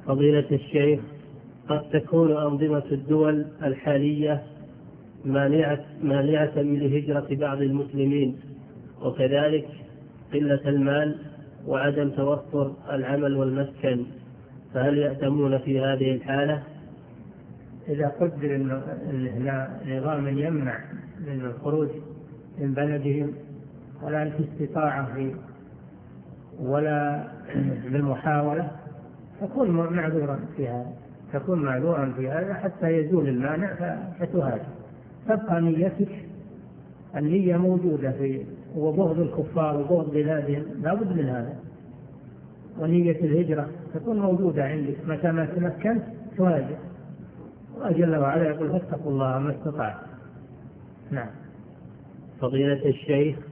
فضيلة الشيخ، قد تكون أنظمة الدول الحالية مانعة من هجرة بعض المسلمين، وكذلك قلة المال وعدم توفر العمل والمسكن، فهل يأتمون في هذه الحالة؟ إذا قدر أن نظام يمنع من الخروج من بلدهم ولا استطاعة ولا بالمحاولة، تكون معذورا في هذا حتى يزول المانع فتهاجر. تبقى نيتك، النية موجودة وبغض الكفار وبغض بلادهم لا بد من هذا، ونية الهجرة تكون موجودة عندك متى ما تمكنت تهاجر. الله جل وعلا يقول فاتقوا الله ما استطعتم. نعم. فضيلة الشيخ،